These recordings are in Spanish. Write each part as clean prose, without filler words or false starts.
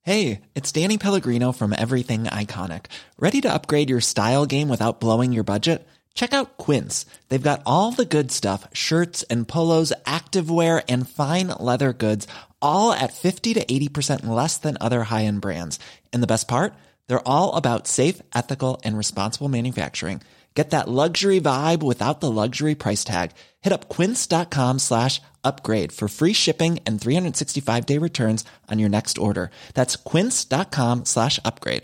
Hey, it's Danny Pellegrino from Everything Iconic. Ready to upgrade your style game without blowing your budget? Check out Quince. They've got all the good stuff, shirts and polos, activewear, and fine leather goods, all at 50 to 80% less than other high-end brands. And the best part? They're all about safe, ethical, and responsible manufacturing. Get that luxury vibe without the luxury price tag. Hit up quince.com/upgrade for free shipping and 365-day returns on your next order. That's quince.com/upgrade.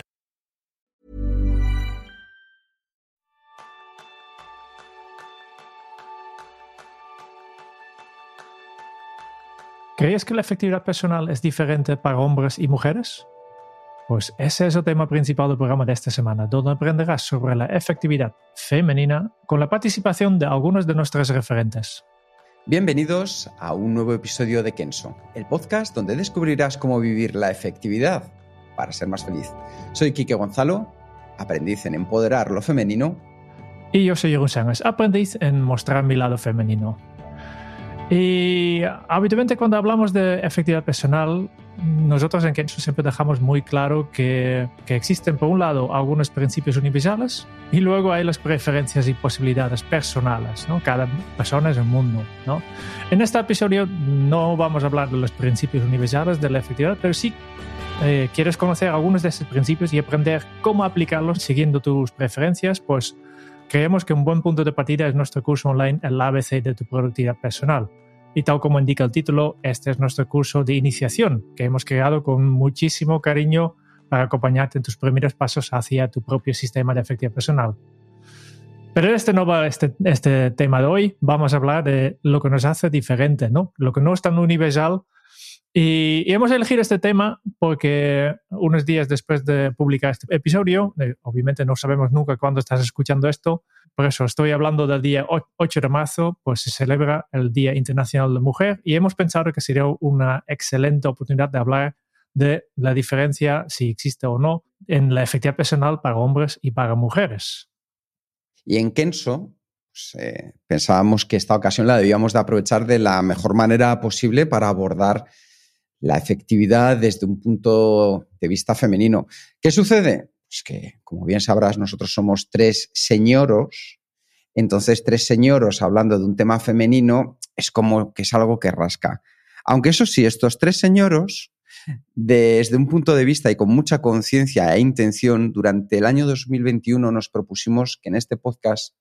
¿Crees que la efectividad personal es diferente para hombres y mujeres? Pues ese es el tema principal del programa de esta semana, donde aprenderás sobre la efectividad femenina con la participación de algunos de nuestros referentes. Bienvenidos a un nuevo episodio de Kenso, el podcast donde descubrirás cómo vivir la efectividad para ser más feliz. Soy Quique Gonzalo, aprendiz en empoderar lo femenino. Y yo soy Jeroen Sánchez, aprendiz en mostrar mi lado femenino. Y habitualmente cuando hablamos de efectividad personal, nosotros en Kenso siempre dejamos muy claro que existen por un lado algunos principios universales y luego hay las preferencias y posibilidades personales, ¿no? Cada persona es un mundo, ¿no? En este episodio no vamos a hablar de los principios universales de la efectividad, pero sí quieres conocer algunos de esos principios y aprender cómo aplicarlos siguiendo tus preferencias, pues creemos que un buen punto de partida es nuestro curso online, el ABC de tu productividad personal. Y tal como indica el título, este es nuestro curso de iniciación que hemos creado con muchísimo cariño para acompañarte en tus primeros pasos hacia tu propio sistema de efectividad personal. Pero este no va este tema de hoy. Vamos a hablar de lo que nos hace diferente, ¿no? Lo que no es tan universal. Y hemos elegido este tema porque unos días después de publicar este episodio, obviamente no sabemos nunca cuándo estás escuchando esto, por eso estoy hablando del día 8 de marzo, pues se celebra el Día Internacional de la Mujer y hemos pensado que sería una excelente oportunidad de hablar de la diferencia, si existe o no, en la efectividad personal para hombres y para mujeres. Y en Kenso pues, pensábamos que esta ocasión la debíamos de aprovechar de la mejor manera posible para abordar la efectividad desde un punto de vista femenino. ¿Qué sucede? Pues que, como bien sabrás, nosotros somos tres señoros, entonces tres señoros hablando de un tema femenino es como que es algo que rasca. Aunque eso sí, estos tres señoros, desde un punto de vista y con mucha conciencia e intención, durante el año 2021 nos propusimos que en este podcast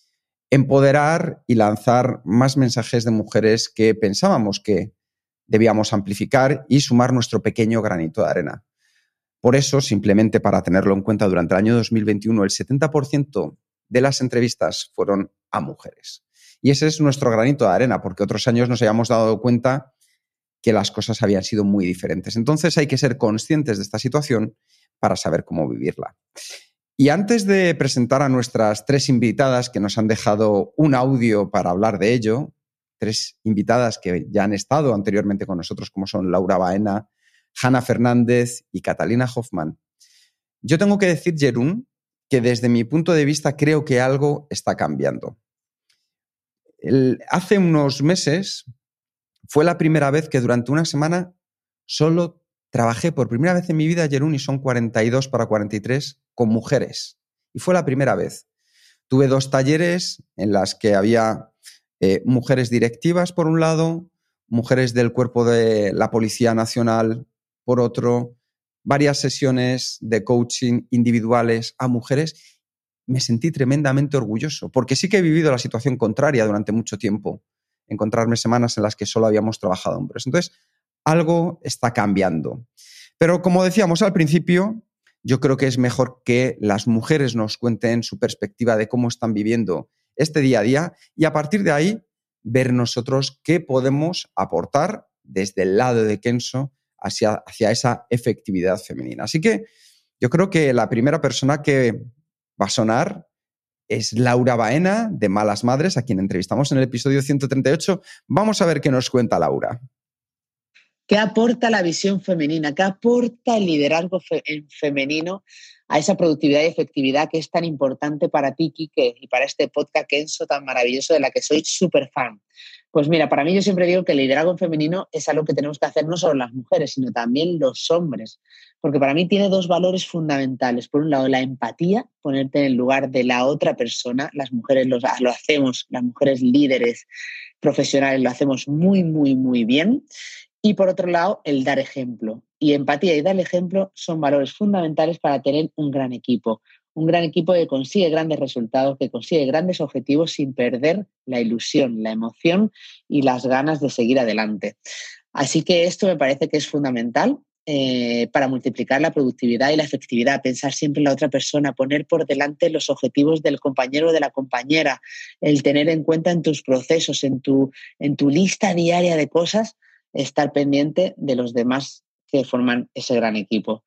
empoderar y lanzar más mensajes de mujeres que pensábamos que debíamos amplificar y sumar nuestro pequeño granito de arena. Por eso, simplemente para tenerlo en cuenta, durante el año 2021 el 70% de las entrevistas fueron a mujeres. Y ese es nuestro granito de arena, porque otros años nos habíamos dado cuenta que las cosas habían sido muy diferentes. Entonces hay que ser conscientes de esta situación para saber cómo vivirla. Y antes de presentar a nuestras tres invitadas que nos han dejado un audio para hablar de ello, tres invitadas que ya han estado anteriormente con nosotros, como son Laura Baena, Hanna Fernández y Catalina Hoffman. Yo tengo que decir, Jeroen, que desde mi punto de vista creo que algo está cambiando. Hace unos meses fue la primera vez que durante una semana solo trabajé por primera vez en mi vida, Jeroen, y son 42 para 43, con mujeres. Y fue la primera vez. Tuve 2 talleres en las que había mujeres directivas por un lado, mujeres del cuerpo de la Policía Nacional por otro, varias sesiones de coaching individuales a mujeres. Me sentí tremendamente orgulloso, porque sí que he vivido la situación contraria durante mucho tiempo, encontrarme semanas en las que solo habíamos trabajado hombres. Entonces, algo está cambiando. Pero como decíamos al principio, yo creo que es mejor que las mujeres nos cuenten su perspectiva de cómo están viviendo este día a día y a partir de ahí ver nosotros qué podemos aportar desde el lado de Kenso hacia esa efectividad femenina. Así que yo creo que la primera persona que va a sonar es Laura Baena, de Malas Madres, a quien entrevistamos en el episodio 138. Vamos a ver qué nos cuenta Laura. ¿Qué aporta la visión femenina? ¿Qué aporta el liderazgo femenino a esa productividad y efectividad que es tan importante para ti, Quique, y para este podcast Kenso tan maravilloso de la que soy súper fan? Pues mira, para mí yo siempre digo que el liderazgo femenino es algo que tenemos que hacer no solo las mujeres, sino también los hombres, porque para mí tiene dos valores fundamentales. Por un lado, la empatía, ponerte en el lugar de la otra persona. Las mujeres lo hacemos, las mujeres líderes profesionales lo hacemos muy, muy, muy bien. Y por otro lado, el dar ejemplo. Y empatía y dar ejemplo son valores fundamentales para tener un gran equipo. Un gran equipo que consigue grandes resultados, que consigue grandes objetivos sin perder la ilusión, la emoción y las ganas de seguir adelante. Así que esto me parece que es fundamental para multiplicar la productividad y la efectividad, pensar siempre en la otra persona, poner por delante los objetivos del compañero o de la compañera, el tener en cuenta en tus procesos, en tu lista diaria de cosas, estar pendiente de los demás que forman ese gran equipo.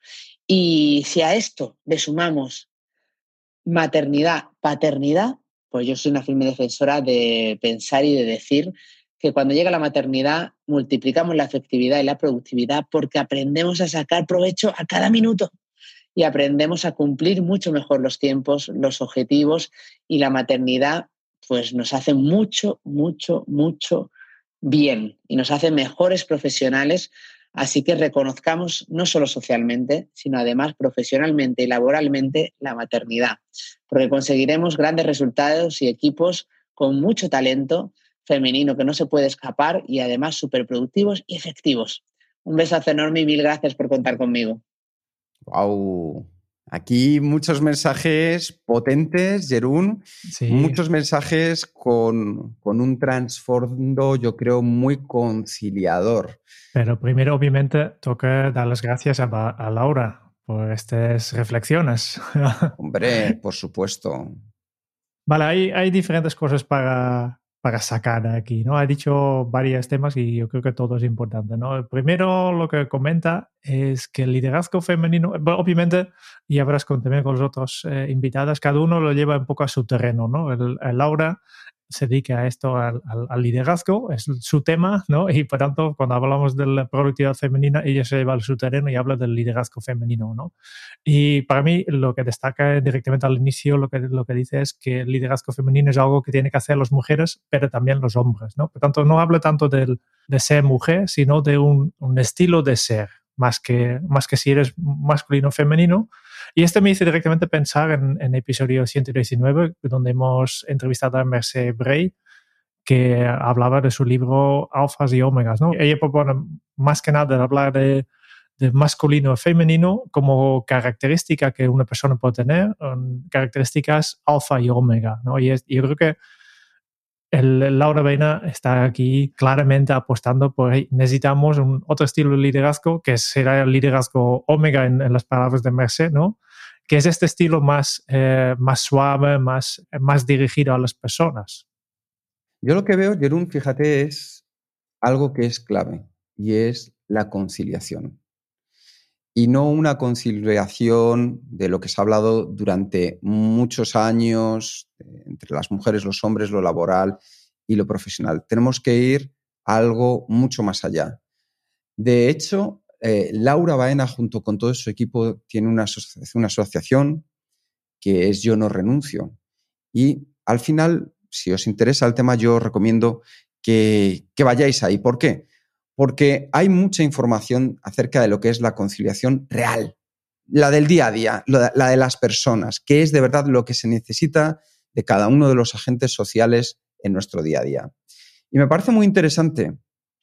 Y si a esto le sumamos maternidad, paternidad, pues yo soy una firme defensora de pensar y de decir que cuando llega la maternidad multiplicamos la efectividad y la productividad porque aprendemos a sacar provecho a cada minuto y aprendemos a cumplir mucho mejor los tiempos, los objetivos, y la maternidad pues nos hace mucho, mucho, mucho bien y nos hace mejores profesionales. Así que reconozcamos no solo socialmente, sino además profesionalmente y laboralmente la maternidad, porque conseguiremos grandes resultados y equipos con mucho talento femenino que no se puede escapar y además súper productivos y efectivos. Un besazo enorme y mil gracias por contar conmigo. Wow. Aquí muchos mensajes potentes, Jeroen, Sí. Muchos mensajes con un trasfondo, yo creo, muy conciliador. Pero primero, obviamente, toca dar las gracias a Laura por estas reflexiones. Hombre, por supuesto. Vale, hay diferentes cosas para sacar aquí, ¿no? Ha dicho varios temas y yo creo que todo es importante, ¿no? El primero, lo que comenta es que el liderazgo femenino, obviamente, y habrás también con los otros invitados, cada uno lo lleva un poco a su terreno, ¿no? El Laura se dedica a esto, al liderazgo, es su tema, ¿no? Y por tanto, cuando hablamos de la productividad femenina, ella se lleva a su terreno y habla del liderazgo femenino, ¿no? Y para mí, lo que destaca directamente al inicio, lo que dice es que el liderazgo femenino es algo que tienen que hacer las mujeres, pero también los hombres, ¿no? Por tanto, no habla tanto de ser mujer, sino de un estilo de ser, más que si eres masculino o femenino. Y esto me hizo directamente pensar en el episodio 119, donde hemos entrevistado a Merce Bray, que hablaba de su libro Alfas y Omegas, ¿no? Ella propone más que nada hablar de masculino y femenino como característica que una persona puede tener, características alfa y omega, ¿no? Y yo creo que Laura Beina está aquí claramente apostando por necesitamos un otro estilo de liderazgo que será el liderazgo omega en las palabras de Merce, ¿no? Que es este estilo más suave, más dirigido a las personas. Yo lo que veo, Jeroen, fíjate, es algo que es clave y es la conciliación. Y no una conciliación de lo que se ha hablado durante muchos años entre las mujeres, los hombres, lo laboral y lo profesional. Tenemos que ir a algo mucho más allá. De hecho, Laura Baena, junto con todo su equipo, tiene una asociación que es Yo No Renuncio. Y al final, si os interesa el tema, yo os recomiendo que vayáis ahí. ¿Por qué? Porque hay mucha información acerca de lo que es la conciliación real, la del día a día, la de las personas, que es de verdad lo que se necesita de cada uno de los agentes sociales en nuestro día a día. Y me parece muy interesante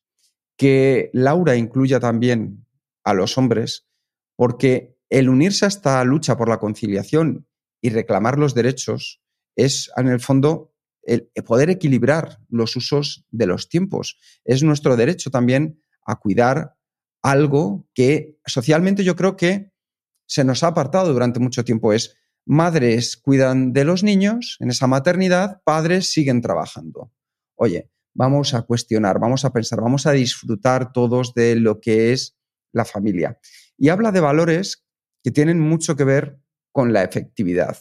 que Laura incluya también a los hombres, porque el unirse a esta lucha por la conciliación y reclamar los derechos es, en el fondo, el poder equilibrar los usos de los tiempos. Es nuestro derecho también a cuidar algo que socialmente yo creo que se nos ha apartado durante mucho tiempo. Es madres cuidan de los niños en esa maternidad, padres siguen trabajando. Oye, vamos a cuestionar, vamos a pensar, vamos a disfrutar todos de lo que es la familia. Y habla de valores que tienen mucho que ver con la efectividad.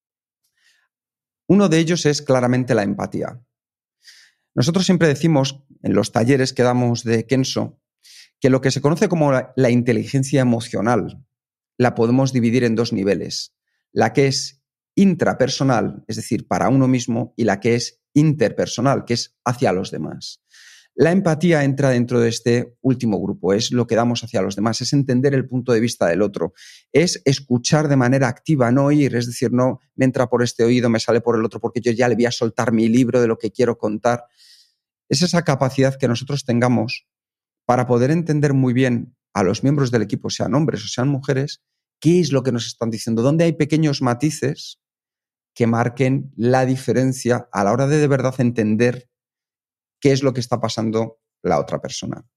Uno de ellos es claramente la empatía. Nosotros siempre decimos en los talleres que damos de Kenso que lo que se conoce como la inteligencia emocional la podemos dividir en 2 niveles. La que es intrapersonal, es decir, para uno mismo, y la que es interpersonal, que es hacia los demás. La empatía entra dentro de este último grupo, es lo que damos hacia los demás, es entender el punto de vista del otro, es escuchar de manera activa, no oír, es decir, no me entra por este oído, me sale por el otro porque yo ya le voy a soltar mi libro de lo que quiero contar. Es esa capacidad que nosotros tengamos para poder entender muy bien a los miembros del equipo, sean hombres o sean mujeres, qué es lo que nos están diciendo, dónde hay pequeños matices que marquen la diferencia a la hora de verdad entender qué es lo que está pasando la otra persona.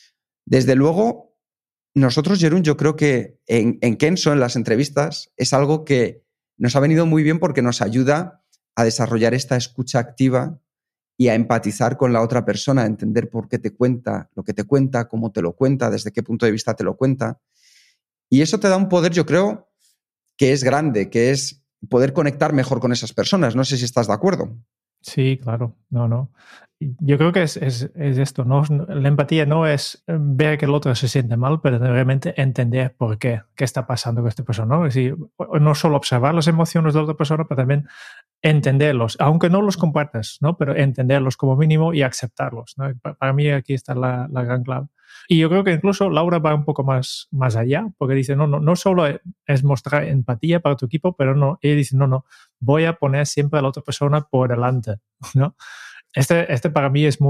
Desde luego, nosotros, Jeroen, yo creo que en Kenso, en las entrevistas, es algo que nos ha venido muy bien porque nos ayuda a desarrollar esta escucha activa y a empatizar con la otra persona, a entender por qué te cuenta lo que te cuenta, cómo te lo cuenta, desde qué punto de vista te lo cuenta. Y eso te da un poder, yo creo, que es grande, que es poder conectar mejor con esas personas. No sé si estás de acuerdo. Sí, claro. No. Yo creo que es esto, ¿no? La empatía no es ver que el otro se siente mal, pero realmente entender por qué está pasando con esta persona, ¿no? Es decir, no solo observar las emociones de la otra persona, pero también entenderlos, aunque no los compartas, ¿no? Pero entenderlos como mínimo y aceptarlos, ¿no? Para mí aquí está la gran clave. Y yo creo que incluso Laura va un poco más allá, porque dice, no solo es mostrar empatía para tu equipo, pero no, ella dice, no, voy a poner siempre a la otra persona por delante, ¿no? Este para mí es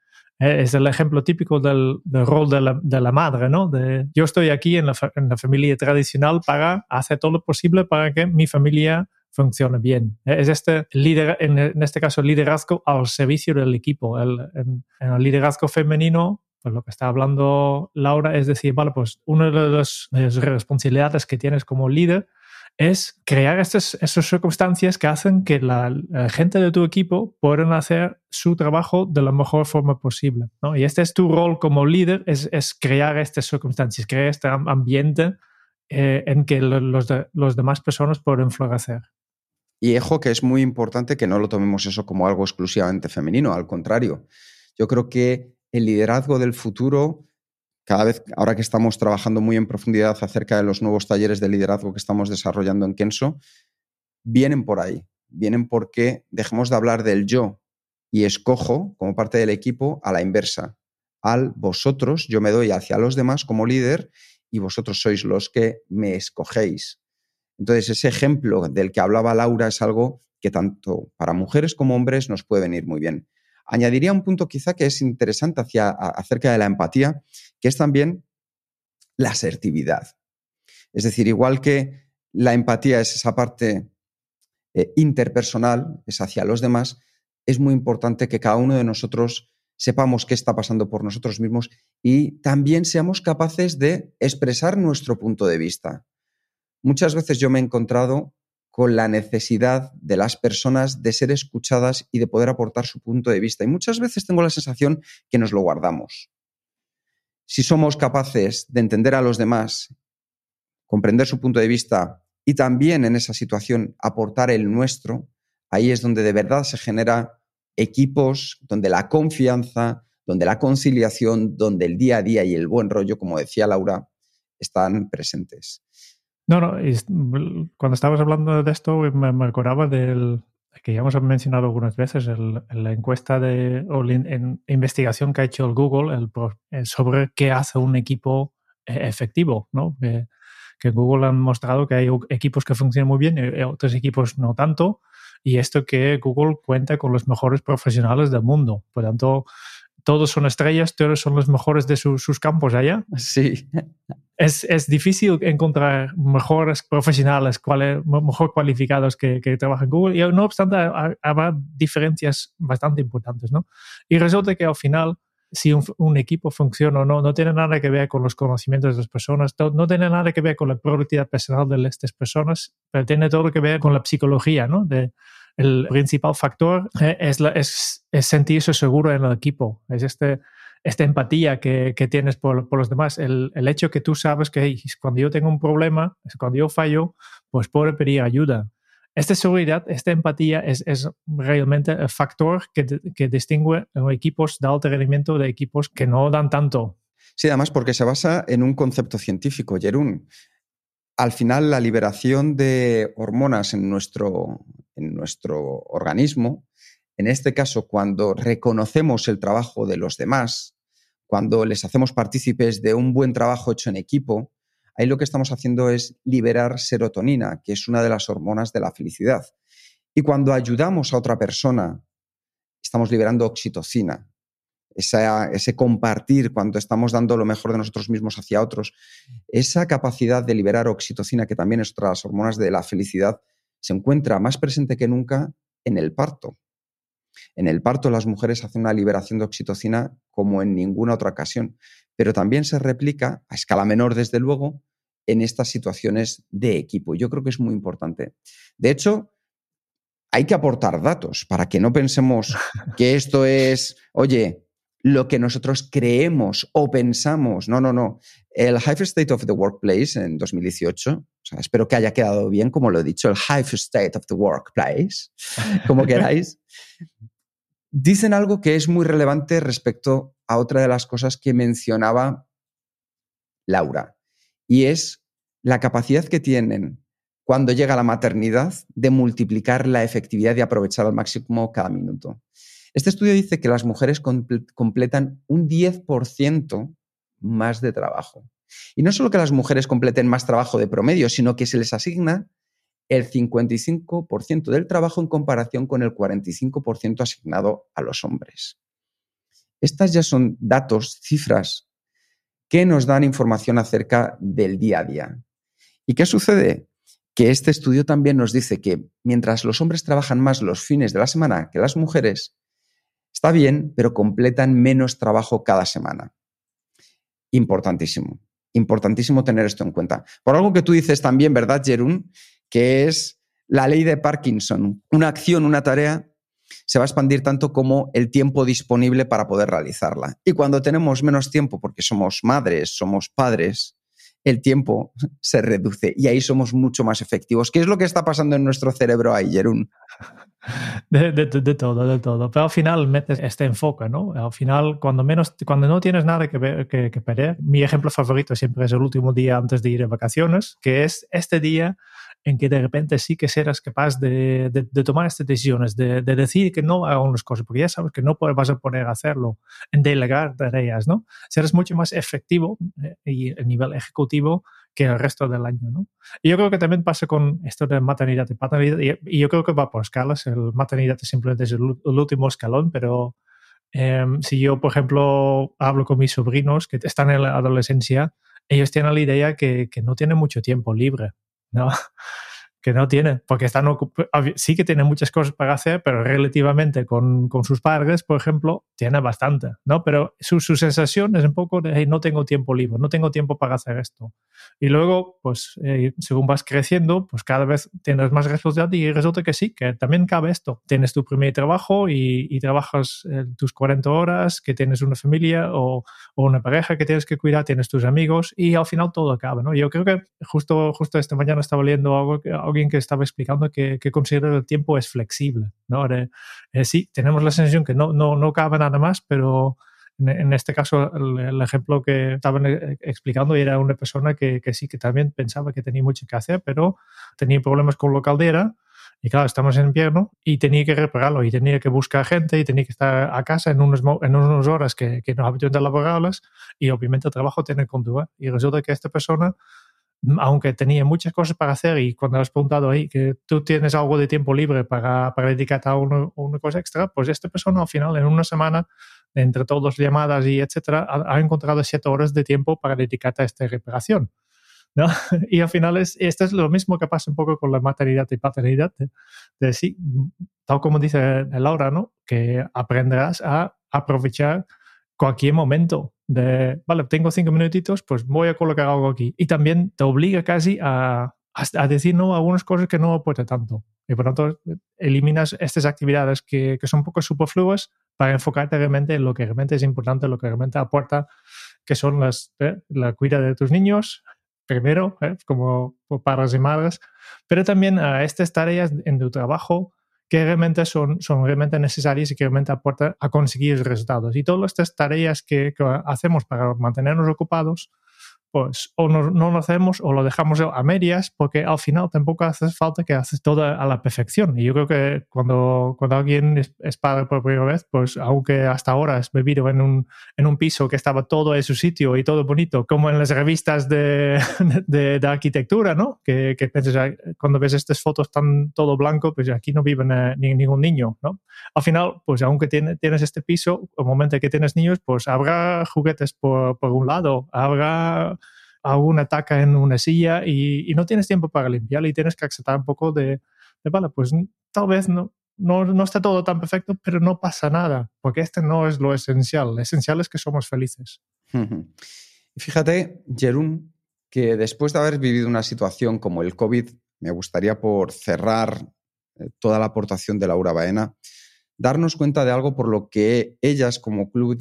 es el ejemplo típico del rol de la madre, ¿no? Yo estoy aquí en la familia tradicional para hacer todo lo posible para que mi familia funcione bien. Es este líder, en este caso, el liderazgo al servicio del equipo. En el liderazgo femenino, pues lo que está hablando Laura es decir, vale, pues una de las responsabilidades que tienes como líder es crear esas circunstancias que hacen que la gente de tu equipo puedan hacer su trabajo de la mejor forma posible, ¿no? Y este es tu rol como líder, es crear estas circunstancias, crear este ambiente en que los demás personas pueden florecer. Y ojo que es muy importante que no lo tomemos eso como algo exclusivamente femenino, al contrario. Yo creo que el liderazgo del futuro, cada vez, ahora que estamos trabajando muy en profundidad acerca de los nuevos talleres de liderazgo que estamos desarrollando en Kenso, vienen por ahí. Vienen porque dejemos de hablar del yo y escojo como parte del equipo a la inversa. Al vosotros, yo me doy hacia los demás como líder y vosotros sois los que me escogéis. Entonces, ese ejemplo del que hablaba Laura es algo que tanto para mujeres como hombres nos puede venir muy bien. Añadiría un punto quizá que es interesante acerca de la empatía, que es también la asertividad. Es decir, igual que la empatía es esa parte interpersonal, es hacia los demás, es muy importante que cada uno de nosotros sepamos qué está pasando por nosotros mismos y también seamos capaces de expresar nuestro punto de vista. Muchas veces yo me he encontrado con la necesidad de las personas de ser escuchadas y de poder aportar su punto de vista. Y muchas veces tengo la sensación que nos lo guardamos. Si somos capaces de entender a los demás, comprender su punto de vista y también en esa situación aportar el nuestro, ahí es donde de verdad se genera equipos, donde la confianza, donde la conciliación, donde el día a día y el buen rollo, como decía Laura, están presentes. No, cuando estabas hablando de esto me acordaba del que ya hemos mencionado algunas veces, la encuesta en investigación que ha hecho el Google sobre qué hace un equipo efectivo, ¿no? Que Google han mostrado que hay equipos que funcionan muy bien y otros equipos no tanto, y esto que Google cuenta con los mejores profesionales del mundo. Por tanto, todos son estrellas, todos son los mejores de sus campos allá. Sí. Es difícil encontrar mejores profesionales, mejor cualificados que trabajan en Google, y no obstante habrá diferencias bastante importantes, ¿no? Y resulta que al final, si un equipo funciona o no tiene nada que ver con los conocimientos de las personas, no tiene nada que ver con la productividad personal de estas personas, pero tiene todo que ver con la psicología, ¿no? El principal factor es sentirse seguro en el equipo, es esta empatía que tienes por los demás, el hecho que tú sabes que cuando yo tengo un problema, cuando yo fallo, pues puedo pedir ayuda. Esta seguridad, esta empatía es realmente el factor que distingue equipos de alto rendimiento de equipos que no dan tanto. Sí, además porque se basa en un concepto científico, Jeroen. Al final, la liberación de hormonas en nuestro organismo, en este caso, cuando reconocemos el trabajo de los demás, cuando les hacemos partícipes de un buen trabajo hecho en equipo, ahí lo que estamos haciendo es liberar serotonina, que es una de las hormonas de la felicidad. Y cuando ayudamos a otra persona, estamos liberando oxitocina. Ese compartir cuando estamos dando lo mejor de nosotros mismos hacia otros, esa capacidad de liberar oxitocina, que también es otra de las hormonas de la felicidad, se encuentra más presente que nunca en el parto. En el parto las mujeres hacen una liberación de oxitocina como en ninguna otra ocasión, pero también se replica, a escala menor desde luego, en estas situaciones de equipo. Yo creo que es muy importante. De hecho, hay que aportar datos para que no pensemos que esto es, oye, lo que nosotros creemos o pensamos. No, no, no. El Hive State of the Workplace en 2018, o sea, espero que haya quedado bien, como lo he dicho, el Hive State of the Workplace, como queráis, dicen algo que es muy relevante respecto a otra de las cosas que mencionaba Laura, y es la capacidad que tienen cuando llega la maternidad de multiplicar la efectividad y aprovechar al máximo cada minuto. Este estudio dice que las mujeres completan un 10% más de trabajo. Y no solo que las mujeres completen más trabajo de promedio, sino que se les asigna el 55% del trabajo en comparación con el 45% asignado a los hombres. Estas ya son datos, cifras, que nos dan información acerca del día a día. ¿Y qué sucede? Que este estudio también nos dice que mientras los hombres trabajan más los fines de la semana que las mujeres, está bien, pero completan menos trabajo cada semana. Importantísimo. Importantísimo tener esto en cuenta. Por algo que tú dices también, ¿verdad, Jeroen? Que es la ley de Parkinson. Una acción, una tarea, se va a expandir tanto como el tiempo disponible para poder realizarla. Y cuando tenemos menos tiempo, porque somos madres, somos padres, el tiempo se reduce y ahí somos mucho más efectivos. ¿Qué es lo que está pasando en nuestro cerebro ahí, Jeroen? De todo. Pero al final metes este enfoque, ¿no? Al final, cuando no tienes nada que perder, mi ejemplo favorito siempre es el último día antes de ir de vacaciones, que es este día en que de repente sí que serás capaz de tomar estas decisiones, de decir que no a unas cosas, porque ya sabes que no vas a poder hacerlo, en delegar tareas, ¿no? Serás mucho más efectivo y a nivel ejecutivo que el resto del año, ¿no? Y yo creo que también pasa con esto de maternidad y paternidad, y yo creo que va por escalas. El maternidad simplemente es el último escalón, pero si yo, por ejemplo, hablo con mis sobrinos que están en la adolescencia, ellos tienen la idea que no tienen mucho tiempo libre, ¿no? Que no tienen, porque sí que tienen muchas cosas para hacer, pero relativamente con sus padres, por ejemplo, tienen bastante, ¿no? Pero su sensación es un poco de, hey, no tengo tiempo libre, no tengo tiempo para hacer esto. Y luego, pues, según vas creciendo, pues cada vez tienes más responsabilidad y resulta que sí, que también cabe esto. Tienes tu primer trabajo y trabajas tus 40 horas, que tienes una familia o una pareja que tienes que cuidar, tienes tus amigos y al final todo acaba, ¿no? Yo creo que justo esta mañana estaba leyendo alguien que estaba explicando que considera que el tiempo es flexible, ¿no? Sí, tenemos la sensación que no cabe nada más, pero en este caso el ejemplo que estaban explicando era una persona que sí, que también pensaba que tenía mucho que hacer, pero tenía problemas con la caldera. Y claro, estamos en invierno y tenía que repararlo y tenía que buscar gente y tenía que estar a casa en unas horas que no habitualmente laborables y obviamente el trabajo tiene que continuar. Y resulta que esta persona, aunque tenía muchas cosas para hacer y cuando has preguntado ahí que tú tienes algo de tiempo libre para dedicarte a una cosa extra, pues esta persona al final en una semana, entre todas las llamadas y etcétera, ha encontrado 7 horas de tiempo para dedicarte a esta reparación, ¿no? Y al final esto es lo mismo que pasa un poco con la maternidad y paternidad, de sí, tal como dice Laura, ¿no? Que aprenderás a aprovechar cualquier momento de, vale, tengo 5 minutitos, pues voy a colocar algo aquí. Y también te obliga casi a decir no a algunas cosas que no aportan tanto. Y por lo tanto, eliminas estas actividades que son un poco superfluas para enfocarte realmente en lo que realmente es importante, lo que realmente aporta, que son la cuida de tus niños, primero, como padres y madres, pero también a estas tareas en tu trabajo que realmente son realmente necesarias y que realmente aportan a conseguir resultados. Y todas estas tareas que hacemos para mantenernos ocupados, pues o no lo hacemos o lo dejamos a medias, porque al final tampoco hace falta que haces todo a la perfección. Y yo creo que cuando alguien es padre por primera vez, pues aunque hasta ahora has vivido en un piso que estaba todo en su sitio y todo bonito, como en las revistas de arquitectura, ¿no? Que piensas, cuando ves estas fotos tan todo blanco, pues aquí no vive ningún niño, ¿no? Al final, pues aunque tienes este piso, al momento que tienes niños, pues habrá juguetes por un lado, habrá alguna taca en una silla y no tienes tiempo para limpiarla y tienes que aceptar un poco de vale, pues tal vez no está todo tan perfecto, pero no pasa nada, porque este no es lo esencial. Lo esencial es que somos felices. Y fíjate, Jeroen, que después de haber vivido una situación como el COVID, me gustaría, por cerrar toda la aportación de Laura Baena, darnos cuenta de algo por lo que ellas como club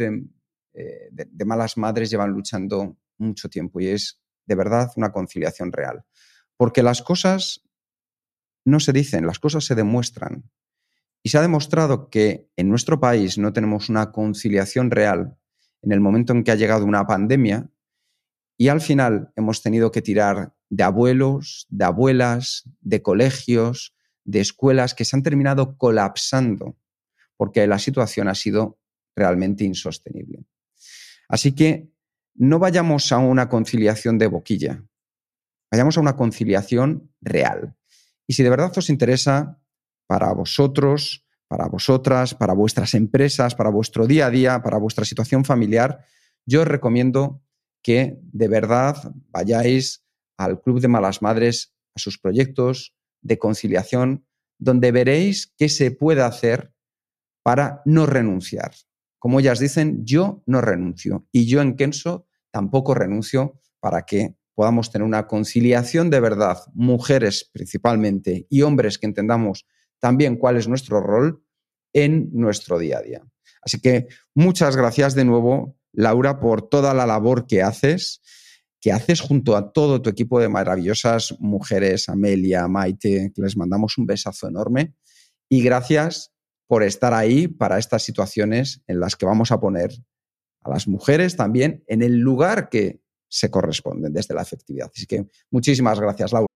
de malas madres llevan luchando mucho tiempo, y es de verdad una conciliación real. Porque las cosas no se dicen, las cosas se demuestran. Y se ha demostrado que en nuestro país no tenemos una conciliación real en el momento en que ha llegado una pandemia, y al final hemos tenido que tirar de abuelos, de abuelas, de colegios, de escuelas que se han terminado colapsando porque la situación ha sido realmente insostenible. Así que no vayamos a una conciliación de boquilla, vayamos a una conciliación real. Y si de verdad os interesa, para vosotros, para vosotras, para vuestras empresas, para vuestro día a día, para vuestra situación familiar, yo os recomiendo que de verdad vayáis al Club de Malas Madres, a sus proyectos de conciliación, donde veréis qué se puede hacer para no renunciar. Como ellas dicen, yo no renuncio, y yo en Kenso tampoco renuncio, para que podamos tener una conciliación de verdad, mujeres principalmente y hombres que entendamos también cuál es nuestro rol en nuestro día a día. Así que muchas gracias de nuevo, Laura, por toda la labor que haces junto a todo tu equipo de maravillosas mujeres, Amelia, Maite, que les mandamos un besazo enorme, y gracias por estar ahí para estas situaciones en las que vamos a poner a las mujeres también en el lugar que se corresponden desde la efectividad. Así que muchísimas gracias, Laura.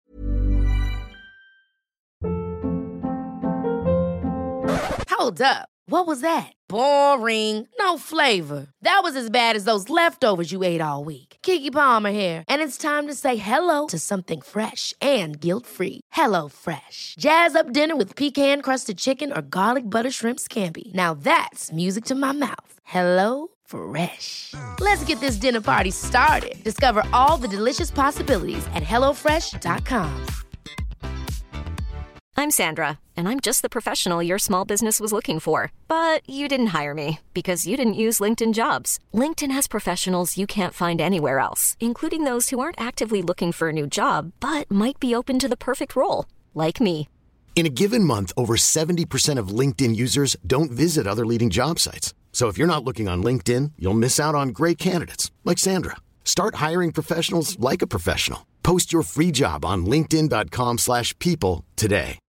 Hold up. What was that? Boring. No flavor. That was as bad as those leftovers you ate all week. Keke Palmer here, and it's time to say hello to something fresh and guilt-free. Hello Fresh. Jazz up dinner with pecan-crusted chicken or garlic butter shrimp scampi. Now that's music to my mouth. Hello Fresh. Let's get this dinner party started. Discover all the delicious possibilities at HelloFresh.com. I'm Sandra, and I'm just the professional your small business was looking for. But you didn't hire me because you didn't use LinkedIn Jobs. LinkedIn has professionals you can't find anywhere else, including those who aren't actively looking for a new job, but might be open to the perfect role, like me. In a given month, over 70% of LinkedIn users don't visit other leading job sites. So if you're not looking on LinkedIn, you'll miss out on great candidates like Sandra. Start hiring professionals like a professional. Post your free job on linkedin.com/people today.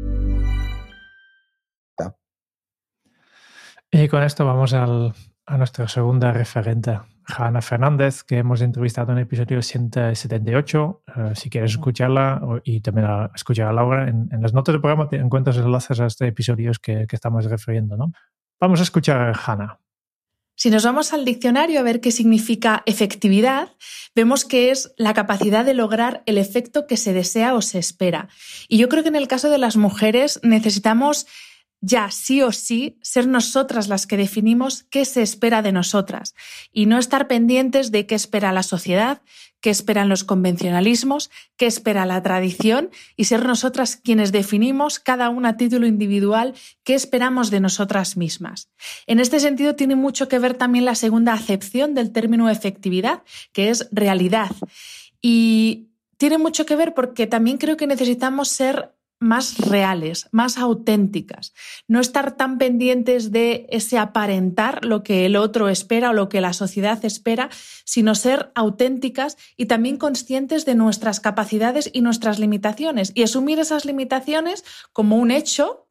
Y con esto vamos a nuestra segunda referente, Hanna Fernández, que hemos entrevistado en el episodio 178. Si quieres escucharla y también escuchar a Laura, en las notas del programa te encuentras enlaces a estos episodios que estamos refiriendo, ¿no? Vamos a escuchar a Hanna. Si nos vamos al diccionario a ver qué significa efectividad, vemos que es la capacidad de lograr el efecto que se desea o se espera. Y yo creo que en el caso de las mujeres necesitamos ya sí o sí ser nosotras las que definimos qué se espera de nosotras y no estar pendientes de qué espera la sociedad, qué esperan los convencionalismos, qué espera la tradición, y ser nosotras quienes definimos cada una a título individual qué esperamos de nosotras mismas. En este sentido tiene mucho que ver también la segunda acepción del término efectividad, que es realidad. Y tiene mucho que ver porque también creo que necesitamos ser más reales, más auténticas, no estar tan pendientes de ese aparentar lo que el otro espera o lo que la sociedad espera, sino ser auténticas y también conscientes de nuestras capacidades y nuestras limitaciones, y asumir esas limitaciones como un hecho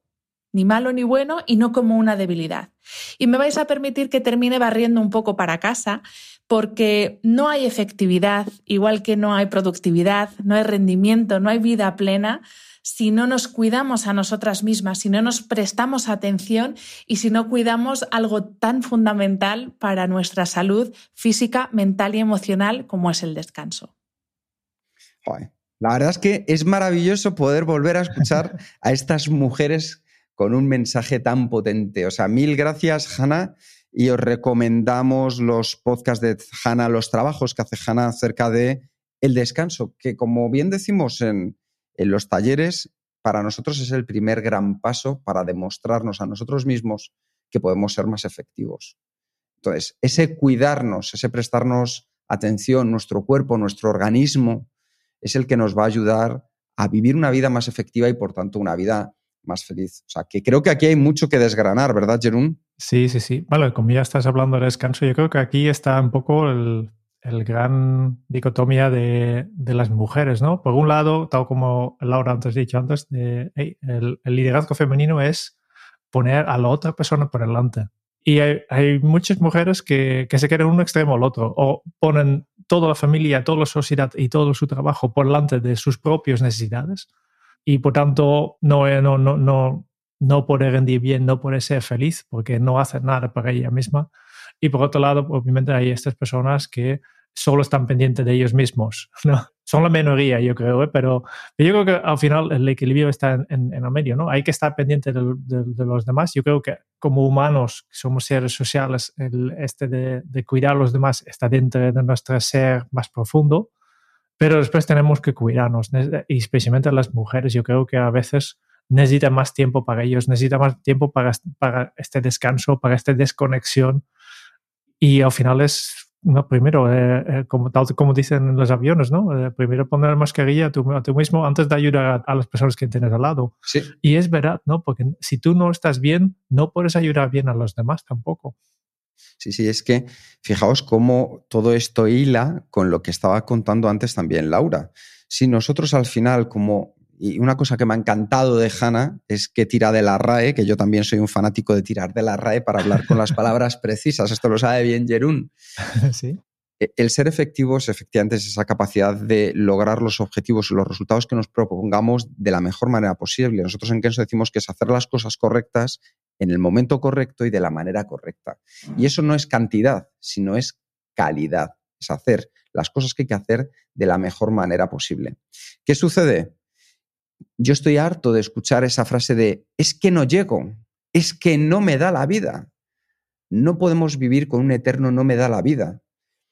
ni malo ni bueno y no como una debilidad. Y me vais a permitir que termine barriendo un poco para casa, porque no hay efectividad, igual que no hay productividad, no hay rendimiento, no hay vida plena, si no nos cuidamos a nosotras mismas, si no nos prestamos atención y si no cuidamos algo tan fundamental para nuestra salud física, mental y emocional como es el descanso. Joder. La verdad es que es maravilloso poder volver a escuchar a estas mujeres con un mensaje tan potente. O sea, mil gracias, Hannah, y os recomendamos los podcasts de Hannah, los trabajos que hace Hannah acerca de el descanso, que como bien decimos en los talleres, para nosotros es el primer gran paso para demostrarnos a nosotros mismos que podemos ser más efectivos. Entonces, ese cuidarnos, ese prestarnos atención, nuestro cuerpo, nuestro organismo, es el que nos va a ayudar a vivir una vida más efectiva y, por tanto, una vida más feliz. O sea, que creo que aquí hay mucho que desgranar, ¿verdad, Jeroen? Sí, sí, sí. Vale, como ya estás hablando de descanso, yo creo que aquí está un poco el gran dicotomía de las mujeres, ¿no? Por un lado, tal como Laura antes ha dicho antes, el liderazgo femenino es poner a la otra persona por delante. Y hay muchas mujeres que se quieren un extremo al otro, o ponen toda la familia, toda la sociedad y todo su trabajo por delante de sus propias necesidades y por tanto no puede rendir bien, no puede ser feliz porque no hace nada para ella misma. Y por otro lado, obviamente hay estas personas que solo están pendientes de ellos mismos, ¿no? Son la minoría, yo creo, pero yo creo que al final el equilibrio está en el medio, ¿no? Hay que estar pendiente de los demás. Yo creo que como humanos, somos seres sociales, de cuidar a los demás está dentro de nuestro ser más profundo, pero después tenemos que cuidarnos, y especialmente las mujeres. Yo creo que a veces necesitan más tiempo para ellos, necesitan más tiempo para este descanso, para esta desconexión. Y al final es, no, primero, como dicen en los aviones, ¿no? Primero poner la mascarilla a tú mismo antes de ayudar a las personas que tienes al lado. Sí. Y es verdad, ¿no? Porque si tú no estás bien, no puedes ayudar bien a los demás tampoco. Sí, es que fijaos cómo todo esto hila con lo que estaba contando antes también Laura. Si nosotros al final, y una cosa que me ha encantado de Hannah es que tira de la RAE, que yo también soy un fanático de tirar de la RAE para hablar con las palabras precisas. Esto lo sabe bien Jeroen. Sí. El ser efectivos efectivamente es esa capacidad de lograr los objetivos y los resultados que nos propongamos de la mejor manera posible. Nosotros en Kenso decimos que es hacer las cosas correctas en el momento correcto y de la manera correcta. Y eso no es cantidad, sino es calidad. Es hacer las cosas que hay que hacer de la mejor manera posible. ¿Qué sucede? Yo estoy harto de escuchar esa frase de es que no llego, es que no me da la vida. No podemos vivir con un eterno no me da la vida.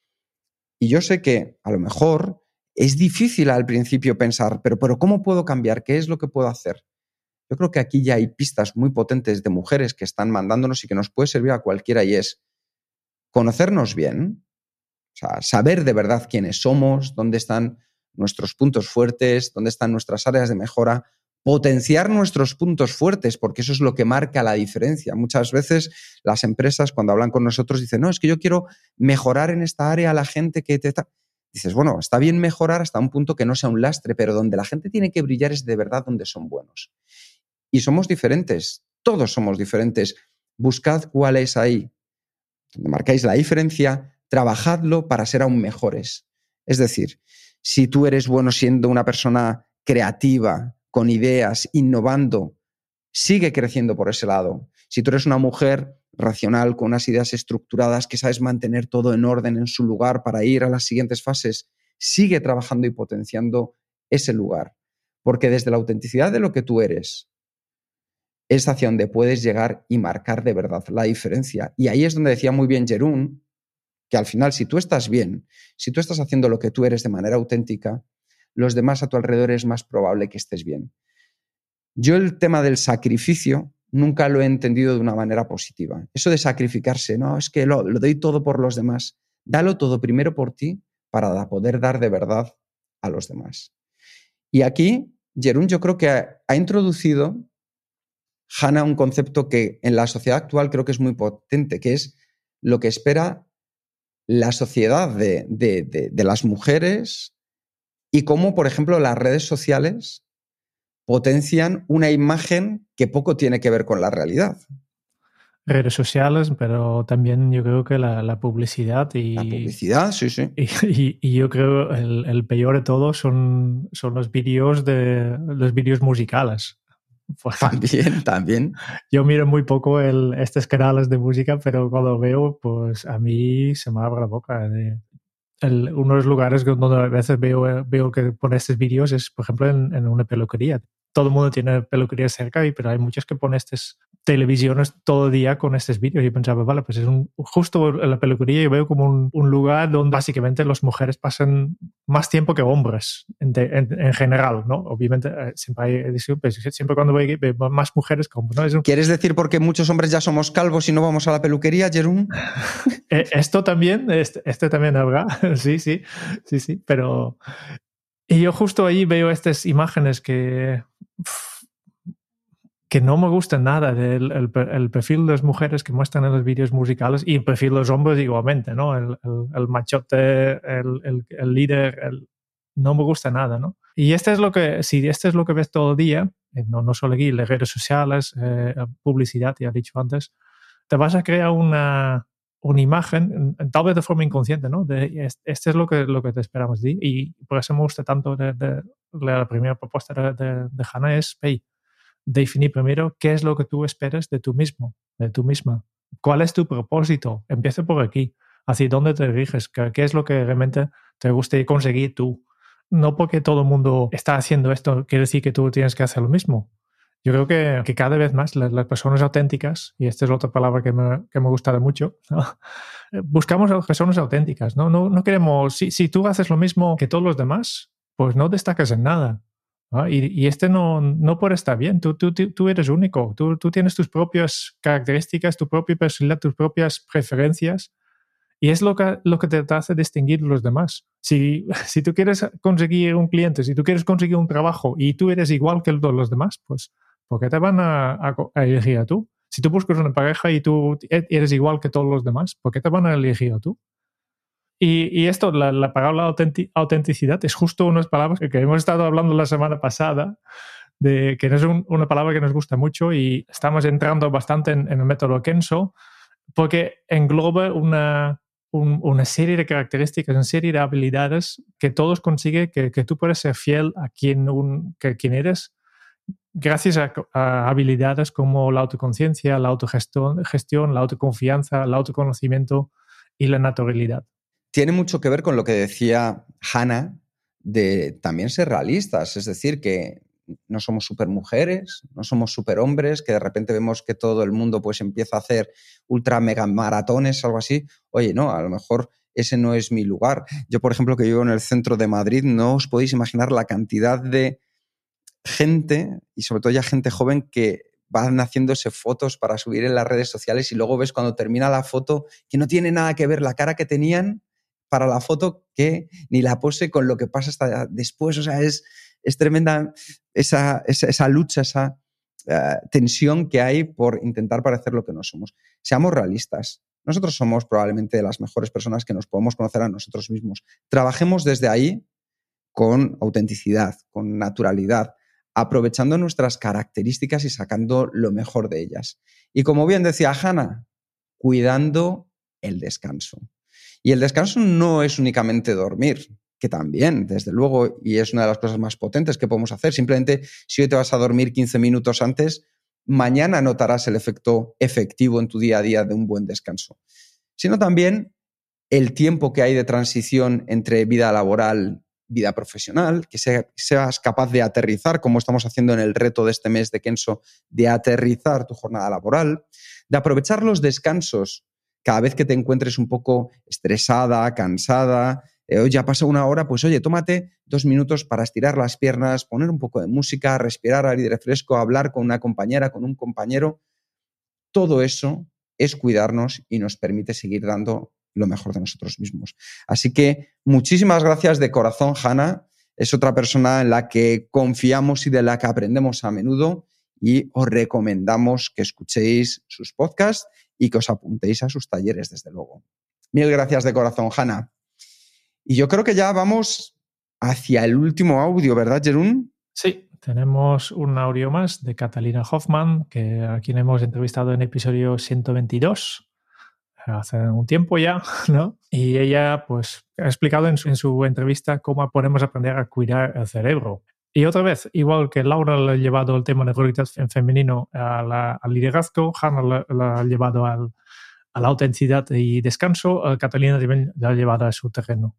Y yo sé que a lo mejor es difícil al principio pensar, pero ¿cómo puedo cambiar? ¿Qué es lo que puedo hacer? Yo creo que aquí ya hay pistas muy potentes de mujeres que están mandándonos y que nos puede servir a cualquiera, y es conocernos bien, o sea, saber de verdad quiénes somos, dónde están nuestros puntos fuertes, dónde están nuestras áreas de mejora, potenciar nuestros puntos fuertes, porque eso es lo que marca la diferencia. Muchas veces las empresas cuando hablan con nosotros dicen, no, es que yo quiero mejorar en esta área a la gente que te... Dices, bueno, está bien mejorar hasta un punto que no sea un lastre, pero donde la gente tiene que brillar es de verdad donde son buenos. Y somos diferentes, todos somos diferentes. Buscad cuál es ahí, donde marcáis la diferencia, trabajadlo para ser aún mejores. Es decir, si tú eres bueno siendo una persona creativa, con ideas, innovando, sigue creciendo por ese lado. Si tú eres una mujer racional, con unas ideas estructuradas, que sabes mantener todo en orden, en su lugar para ir a las siguientes fases, sigue trabajando y potenciando ese lugar. Porque desde la autenticidad de lo que tú eres, es hacia donde puedes llegar y marcar de verdad la diferencia. Y ahí es donde decía muy bien Jeroen, que al final, si tú estás bien, si tú estás haciendo lo que tú eres de manera auténtica, los demás a tu alrededor es más probable que estés bien. Yo el tema del sacrificio nunca lo he entendido de una manera positiva. Eso de sacrificarse, no, es que lo doy todo por los demás. Dalo todo primero por ti para poder dar de verdad a los demás. Y aquí, Jeroen, yo creo que ha introducido Hannah un concepto que en la sociedad actual creo que es muy potente, que es lo que espera la sociedad de las mujeres y cómo, por ejemplo, las redes sociales potencian una imagen que poco tiene que ver con la realidad. Redes sociales, pero también yo creo que la publicidad y... La publicidad, sí. Y yo creo el peor de todo son los vídeos musicales. Pues, También. Yo miro muy poco estos canales de música, pero cuando veo, pues a mí se me abre la boca. Uno de los lugares donde a veces veo que pone estos vídeos es, por ejemplo, en una peluquería. Todo el mundo tiene peluquería cerca, pero hay muchos que ponen estas televisiones todo el día con estos vídeos. Y pensaba, vale, pues justo en la peluquería yo veo como un lugar donde básicamente las mujeres pasan más tiempo que hombres en general, ¿no? Obviamente siempre cuando veo más mujeres que hombres, ¿no? ¿Quieres decir porque muchos hombres ya somos calvos y no vamos a la peluquería, Jerún? Esto también, este también habrá, sí, pero... Y yo justo ahí veo estas imágenes que no me gustan nada del perfil de las mujeres que muestran en los vídeos musicales y el perfil de los hombres igualmente, ¿no? El machote, el líder, no me gusta nada, ¿no? Y si esto es lo que ves todo el día, no solo aquí, las redes sociales, publicidad, ya he dicho antes, te vas a crear una imagen, tal vez de forma inconsciente, ¿no? Este es lo que te esperamos de ti. Y por eso me gusta tanto de la primera propuesta de Hannah es definir primero qué es lo que tú esperas de tú mismo, de tú misma. ¿Cuál es tu propósito? Empieza por aquí. ¿Hacia dónde te diriges? ¿Qué es lo que realmente te gustaría conseguir tú? No porque todo el mundo está haciendo esto quiere decir que tú tienes que hacer lo mismo. Yo creo que cada vez más las personas auténticas, y esta es la otra palabra que me gusta mucho, ¿no? Buscamos a las personas auténticas. No queremos, si tú haces lo mismo que todos los demás, pues no destacas en nada. ¿No? Y no puede estar bien. Tú eres único. Tú tienes tus propias características, tu propia personalidad, tus propias preferencias. Y es lo que te hace distinguir de los demás. Si tú quieres conseguir un cliente, si tú quieres conseguir un trabajo y tú eres igual que los demás, pues ¿por qué te van a elegir a tú? Si tú buscas una pareja y tú eres igual que todos los demás, ¿por qué te van a elegir a tú? Y esto, la palabra autenticidad, es justo unas palabras que hemos estado hablando la semana pasada, que no es una palabra que nos gusta mucho y estamos entrando bastante en el método Kenso, porque engloba una serie de características, una serie de habilidades que todos consiguen que tú puedes ser fiel a quien eres gracias a habilidades como la autoconciencia, la autogestión, la autoconfianza, el autoconocimiento y la naturalidad. Tiene mucho que ver con lo que decía Hannah de también ser realistas, es decir, que no somos supermujeres, no somos superhombres, que de repente vemos que todo el mundo pues empieza a hacer ultra mega maratones, algo así. Oye, no, a lo mejor ese no es mi lugar. Yo, por ejemplo, que vivo en el centro de Madrid, no os podéis imaginar la cantidad de gente, y sobre todo ya gente joven, que van haciéndose fotos para subir en las redes sociales y luego ves cuando termina la foto que no tiene nada que ver la cara que tenían para la foto que ni la pose con lo que pasa hasta después. O sea, es tremenda esa lucha, esa tensión que hay por intentar parecer lo que no somos. Seamos realistas. Nosotros somos probablemente las mejores personas que nos podemos conocer a nosotros mismos. Trabajemos desde ahí con autenticidad, con naturalidad, aprovechando nuestras características y sacando lo mejor de ellas. Y como bien decía Hannah, cuidando el descanso. Y el descanso no es únicamente dormir, que también, desde luego, y es una de las cosas más potentes que podemos hacer. Simplemente, si hoy te vas a dormir 15 minutos antes, mañana notarás el efecto efectivo en tu día a día de un buen descanso. Sino también el tiempo que hay de transición entre vida laboral, vida profesional, que seas capaz de aterrizar, como estamos haciendo en el reto de este mes de Kenso, de aterrizar tu jornada laboral, de aprovechar los descansos cada vez que te encuentres un poco estresada, cansada, hoy ya pasa una hora, pues oye, tómate 2 minutos para estirar las piernas, poner un poco de música, respirar aire fresco, hablar con una compañera, con un compañero. Todo eso es cuidarnos y nos permite seguir dando lo mejor de nosotros mismos. Así que muchísimas gracias de corazón, Hannah. Es otra persona en la que confiamos y de la que aprendemos a menudo y os recomendamos que escuchéis sus podcasts y que os apuntéis a sus talleres, desde luego. Mil gracias de corazón, Hannah. Y yo creo que ya vamos hacia el último audio, ¿verdad, Jerún? Sí, Tenemos un audio más de Catalina Hoffman, a quien hemos entrevistado en el episodio 122, hace un tiempo ya, ¿no? Y ella pues ha explicado en su entrevista cómo podemos aprender a cuidar el cerebro. Y otra vez, igual que Laura le ha llevado el tema de voluntad en femenino al liderazgo, Hannah lo ha llevado a la autenticidad y descanso, Catalina también lo ha llevado a su terreno.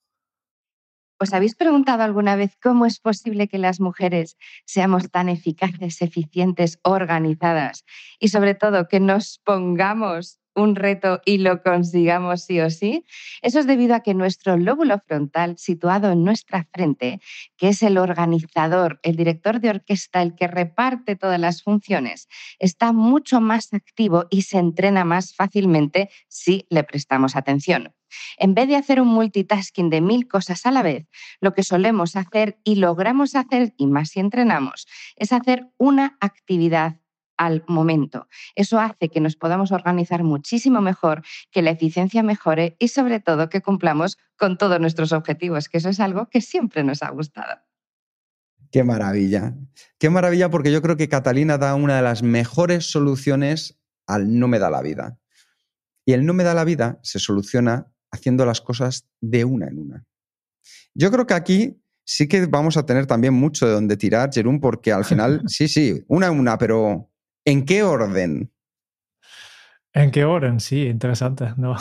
¿Os habéis preguntado alguna vez cómo es posible que las mujeres seamos tan eficaces, eficientes, organizadas y sobre todo que nos pongamos un reto y lo consigamos sí o sí? Eso es debido a que nuestro lóbulo frontal, situado en nuestra frente, que es el organizador, el director de orquesta, el que reparte todas las funciones, está mucho más activo y se entrena más fácilmente si le prestamos atención. En vez de hacer un multitasking de 1000 cosas a la vez, lo que solemos hacer y logramos hacer, y más si entrenamos, es hacer una actividad al momento. Eso hace que nos podamos organizar muchísimo mejor, que la eficiencia mejore y sobre todo que cumplamos con todos nuestros objetivos, que eso es algo que siempre nos ha gustado. Qué maravilla. Qué maravilla, porque yo creo que Catalina da una de las mejores soluciones al no me da la vida. Y el no me da la vida se soluciona haciendo las cosas de una en una. Yo creo que aquí sí que vamos a tener también mucho de donde tirar, Jerún, porque al final, sí, una en una, pero ¿en qué orden? ¿En qué orden? Sí, interesante, ¿no?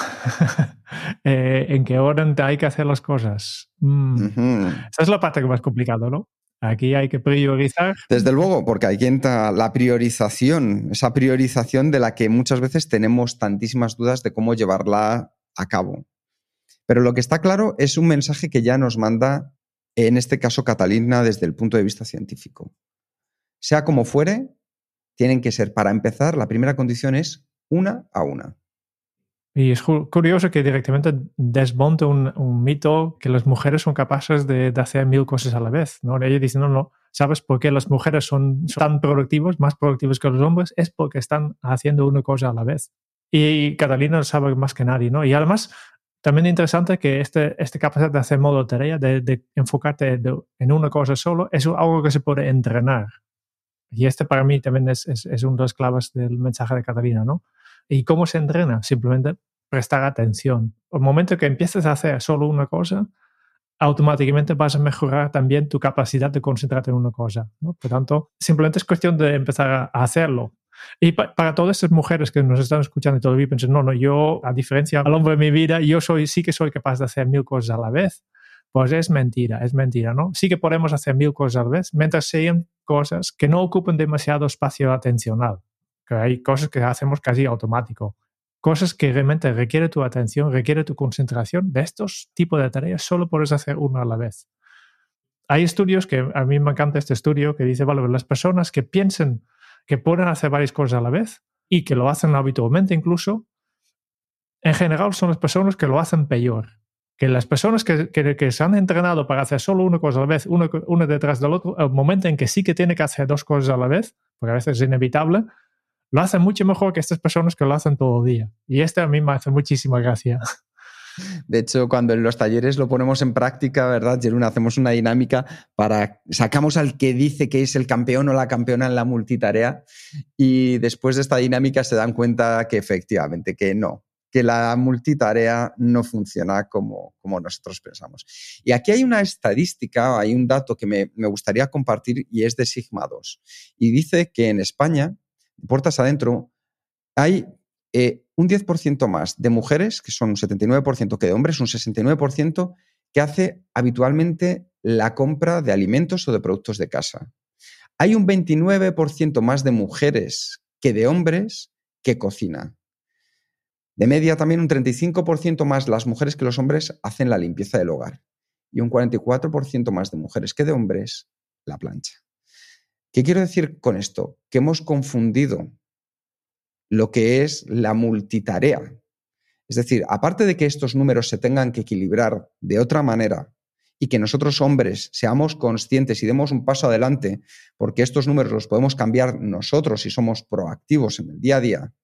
¿En qué orden hay que hacer las cosas? Esa es la parte más complicada, ¿no? Aquí hay que priorizar. Desde luego, porque aquí entra la priorización, esa priorización de la que muchas veces tenemos tantísimas dudas de cómo llevarla a cabo. Pero lo que está claro es un mensaje que ya nos manda, en este caso, Catalina, desde el punto de vista científico. Sea como fuere, tienen que ser, para empezar, la primera condición es una a una. Y es curioso que directamente desmonte un mito que las mujeres son capaces de hacer 1000 cosas a la vez, ¿no? Ella dice, no, ¿sabes por qué las mujeres son tan productivas, más productivas que los hombres? Es porque están haciendo una cosa a la vez. Y Catalina lo sabe más que nadie, ¿no? Y además, también interesante que esta capacidad de hacer modo tarea, de enfocarte en una cosa solo, es algo que se puede entrenar. Y para mí también es una de las claves del mensaje de Catalina, ¿no? ¿Y cómo se entrena? Simplemente prestar atención. El momento que empieces a hacer solo una cosa, automáticamente vas a mejorar también tu capacidad de concentrarte en una cosa, ¿no? Por tanto, simplemente es cuestión de empezar a hacerlo. Y para todas esas mujeres que nos están escuchando y todavía piensan, no, yo, a diferencia del hombre de mi vida, yo sí que soy capaz de hacer 1000 cosas a la vez. Pues es mentira, ¿no? Sí que podemos hacer 1000 cosas a la vez, mientras sean cosas que no ocupen demasiado espacio atencional. Que hay cosas que hacemos casi automático. Cosas que realmente requieren tu atención, requieren tu concentración. De estos tipos de tareas solo puedes hacer una a la vez. Hay estudios que, a mí me encanta este estudio, que dice, vale, las personas que piensen que pueden hacer varias cosas a la vez y que lo hacen habitualmente incluso, en general son las personas que lo hacen peor. Que las personas que se han entrenado para hacer solo una cosa a la vez, una detrás del otro, el momento en que sí que tiene que hacer 2 cosas a la vez, porque a veces es inevitable, lo hacen mucho mejor que estas personas que lo hacen todo el día. Y a mí me hace muchísima gracia. De hecho, cuando en los talleres lo ponemos en práctica, ¿verdad, Jerún? Hacemos una dinámica sacamos al que dice que es el campeón o la campeona en la multitarea, y después de esta dinámica se dan cuenta que efectivamente, que no, que la multitarea no funciona como nosotros pensamos. Y aquí hay una estadística, hay un dato que me gustaría compartir, y es de Sigma 2. Y dice que en España, puertas adentro, hay un 10% más de mujeres, que son un 79%, que de hombres, un 69%, que hace habitualmente la compra de alimentos o de productos de casa. Hay un 29% más de mujeres que de hombres que cocina. De media también un 35% más las mujeres que los hombres hacen la limpieza del hogar. Y un 44% más de mujeres que de hombres la plancha. ¿Qué quiero decir con esto? Que hemos confundido lo que es la multitarea. Es decir, aparte de que estos números se tengan que equilibrar de otra manera y que nosotros hombres seamos conscientes y demos un paso adelante, porque estos números los podemos cambiar nosotros si somos proactivos en el día a día,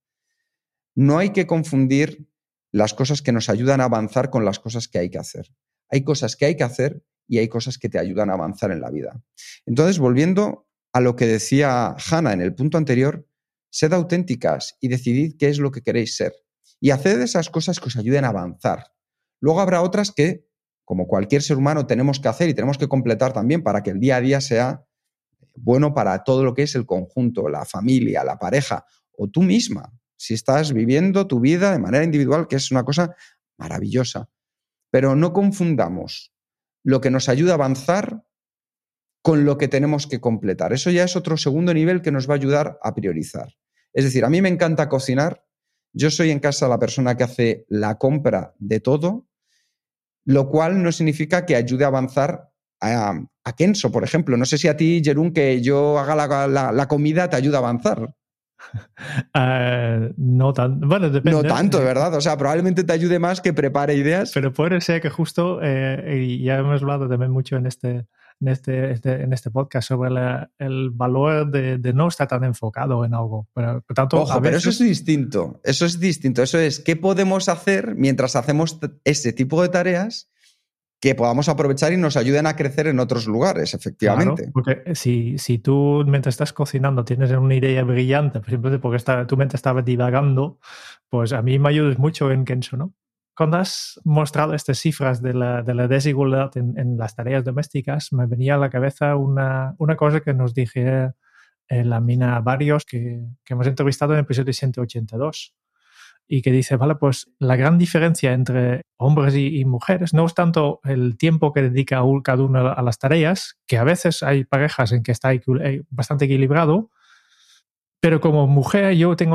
no hay que confundir las cosas que nos ayudan a avanzar con las cosas que hay que hacer. Hay cosas que hay que hacer y hay cosas que te ayudan a avanzar en la vida. Entonces, volviendo a lo que decía Hannah en el punto anterior, sed auténticas y decidid qué es lo que queréis ser. Y haced esas cosas que os ayuden a avanzar. Luego habrá otras que, como cualquier ser humano, tenemos que hacer y tenemos que completar también para que el día a día sea bueno para todo lo que es el conjunto, la familia, la pareja o tú misma, si estás viviendo tu vida de manera individual, que es una cosa maravillosa. Pero no confundamos lo que nos ayuda a avanzar con lo que tenemos que completar. Eso ya es otro segundo nivel que nos va a ayudar a priorizar. Es decir, a mí me encanta cocinar. Yo soy en casa la persona que hace la compra de todo, lo cual no significa que ayude a avanzar a Kenzo, por ejemplo. No sé si a ti, Jeroen, que yo haga la comida te ayuda a avanzar. No tanto. Bueno, depende. No tanto, ¿verdad? O sea, probablemente te ayude más que prepare ideas. Pero puede ser que justo, y ya hemos hablado también mucho en este podcast sobre el valor de no estar tan enfocado en algo. Por tanto, ojo, pero eso es distinto. Eso es distinto. Eso es qué podemos hacer mientras hacemos ese tipo de tareas que podamos aprovechar y nos ayuden a crecer en otros lugares, efectivamente. Claro, porque si tú mientras estás cocinando tienes una idea brillante, simplemente porque tu mente estaba divagando, pues a mí me ayudas mucho en Kenzo, ¿no? Cuando has mostrado estas cifras de la desigualdad en las tareas domésticas, me venía a la cabeza una cosa que nos dije la Mina varios que hemos entrevistado en el episodio 182. Y que dice, vale, pues la gran diferencia entre hombres y mujeres no es tanto el tiempo que dedica cada uno a las tareas, que a veces hay parejas en que está bastante equilibrado, pero como mujer yo tengo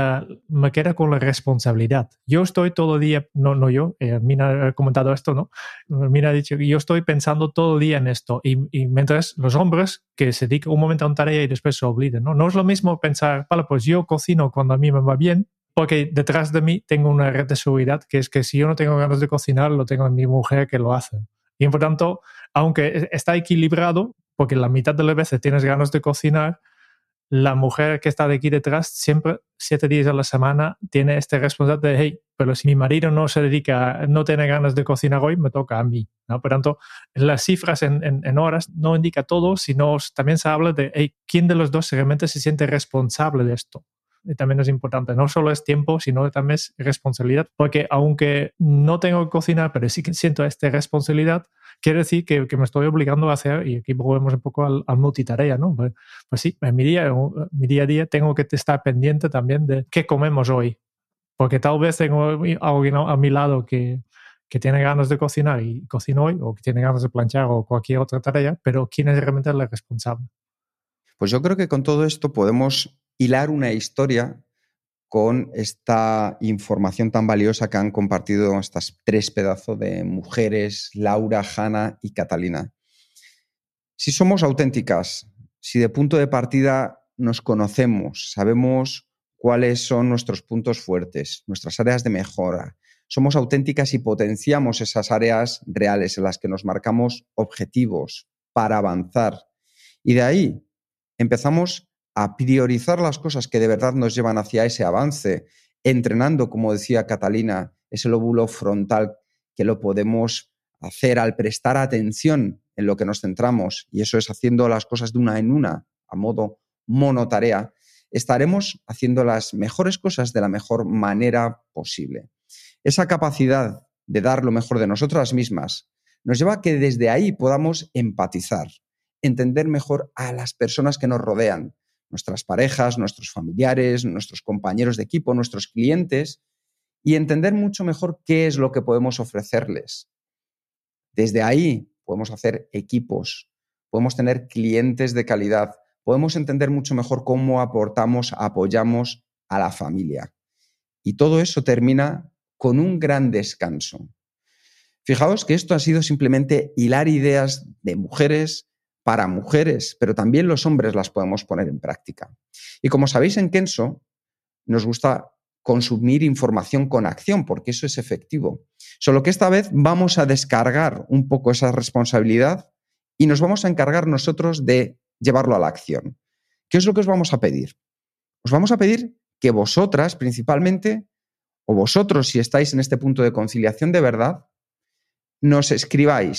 me queda con la responsabilidad. Yo estoy todo el día, no yo, Mina ha comentado esto, ¿no? Mina ha dicho que yo estoy pensando todo el día en esto y mientras los hombres que se dedican un momento a una tarea y después se olviden, ¿no? No es lo mismo pensar, vale, pues yo cocino cuando a mí me va bien, porque detrás de mí tengo una red de seguridad que es que si yo no tengo ganas de cocinar, lo tengo en mi mujer que lo hace. Y por tanto, aunque está equilibrado, porque la mitad de las veces tienes ganas de cocinar, la mujer que está de aquí detrás siempre 7 días a la semana tiene esta responsabilidad de, hey, pero si mi marido no tiene ganas de cocinar hoy, me toca a mí, ¿no? Por tanto, las cifras en horas no indica todo, sino también se habla de, hey, ¿quién de los dos realmente se siente responsable de esto? Y también es importante, no solo es tiempo, sino también es responsabilidad, porque aunque no tengo que cocinar, pero sí que siento esta responsabilidad, quiere decir que me estoy obligando a hacer, y aquí volvemos un poco al multitarea, ¿no? Pues sí, en mi día a día tengo que estar pendiente también de qué comemos hoy, porque tal vez tengo alguien a mi lado que tiene ganas de cocinar y cocina hoy, o que tiene ganas de planchar o cualquier otra tarea, pero ¿quién es realmente el responsable? Pues yo creo que con todo esto podemos hilar una historia con esta información tan valiosa que han compartido estas 3 pedazos de mujeres, Laura, Hannah y Catalina. Si somos auténticas, si de punto de partida nos conocemos, sabemos cuáles son nuestros puntos fuertes, nuestras áreas de mejora, somos auténticas y potenciamos esas áreas reales en las que nos marcamos objetivos para avanzar. Y de ahí empezamos a priorizar las cosas que de verdad nos llevan hacia ese avance, entrenando, como decía Catalina, ese lóbulo frontal que lo podemos hacer al prestar atención en lo que nos centramos, y eso es haciendo las cosas de una en una, a modo monotarea, estaremos haciendo las mejores cosas de la mejor manera posible. Esa capacidad de dar lo mejor de nosotras mismas nos lleva a que desde ahí podamos empatizar, entender mejor a las personas que nos rodean, nuestras parejas, nuestros familiares, nuestros compañeros de equipo, nuestros clientes, y entender mucho mejor qué es lo que podemos ofrecerles. Desde ahí podemos hacer equipos, podemos tener clientes de calidad, podemos entender mucho mejor cómo apoyamos a la familia. Y todo eso termina con un gran descanso. Fijaos que esto ha sido simplemente hilar ideas de mujeres para mujeres, pero también los hombres las podemos poner en práctica. Y como sabéis, en Kenzo nos gusta consumir información con acción, porque eso es efectivo. Solo que esta vez vamos a descargar un poco esa responsabilidad y nos vamos a encargar nosotros de llevarlo a la acción. ¿Qué es lo que os vamos a pedir? Os vamos a pedir que vosotras, principalmente, o vosotros, si estáis en este punto de conciliación de verdad, nos escribáis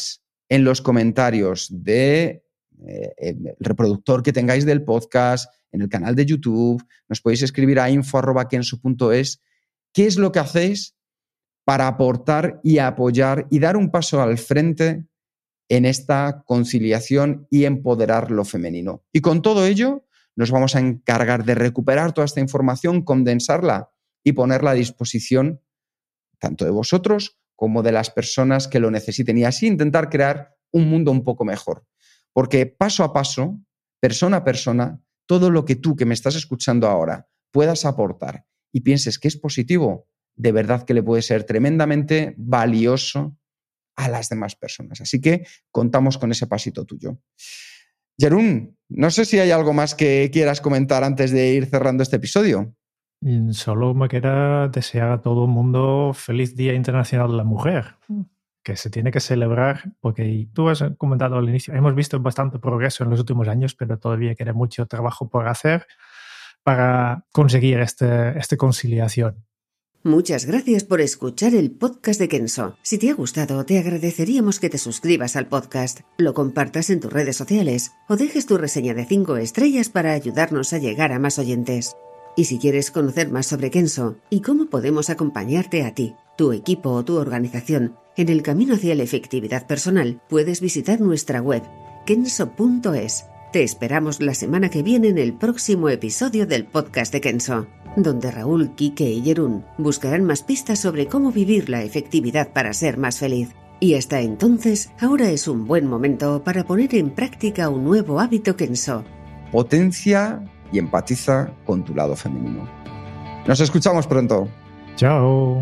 en los comentarios del reproductor que tengáis del podcast, en el canal de YouTube, nos podéis escribir a info@kenso.es qué es lo que hacéis para aportar y apoyar y dar un paso al frente en esta conciliación y empoderar lo femenino. Y con todo ello nos vamos a encargar de recuperar toda esta información, condensarla y ponerla a disposición tanto de vosotros como de las personas que lo necesiten, y así intentar crear un mundo un poco mejor. Porque paso a paso, persona a persona, todo lo que tú que me estás escuchando ahora puedas aportar y pienses que es positivo, de verdad que le puede ser tremendamente valioso a las demás personas. Así que contamos con ese pasito tuyo. Jeroen, no sé si hay algo más que quieras comentar antes de ir cerrando este episodio. Solo me queda desear a todo el mundo feliz Día Internacional de la Mujer, que se tiene que celebrar, porque tú has comentado al inicio, hemos visto bastante progreso en los últimos años, pero todavía queda mucho trabajo por hacer para conseguir esta conciliación. Muchas gracias por escuchar el podcast de Kenso. Si te ha gustado, te agradeceríamos que te suscribas al podcast, lo compartas en tus redes sociales o dejes tu reseña de 5 estrellas para ayudarnos a llegar a más oyentes. Y si quieres conocer más sobre Kenso y cómo podemos acompañarte a ti, tu equipo o tu organización en el camino hacia la efectividad personal, puedes visitar nuestra web kenso.es. Te esperamos la semana que viene en el próximo episodio del podcast de Kenso, donde Raúl, Quique y Jeroen buscarán más pistas sobre cómo vivir la efectividad para ser más feliz. Y hasta entonces, ahora es un buen momento para poner en práctica un nuevo hábito Kenso. Potencia y empatiza con tu lado femenino. Nos escuchamos pronto. Chao.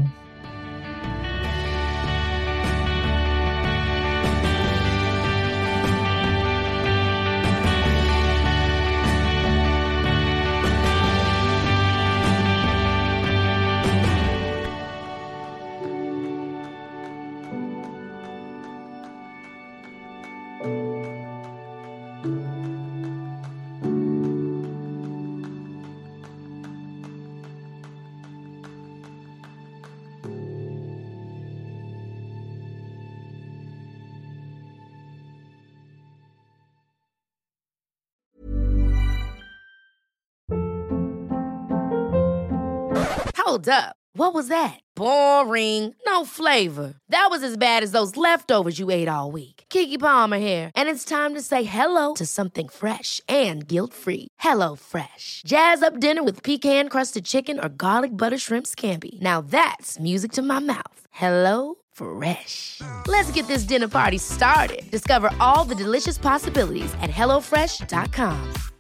Hold up. What was that? Boring. No flavor. That was as bad as those leftovers you ate all week. Keke Palmer here, and it's time to say hello to something fresh and guilt-free. Hello Fresh. Jazz up dinner with pecan-crusted chicken or garlic butter shrimp scampi. Now that's music to my mouth. Hello Fresh. Let's get this dinner party started. Discover all the delicious possibilities at HelloFresh.com.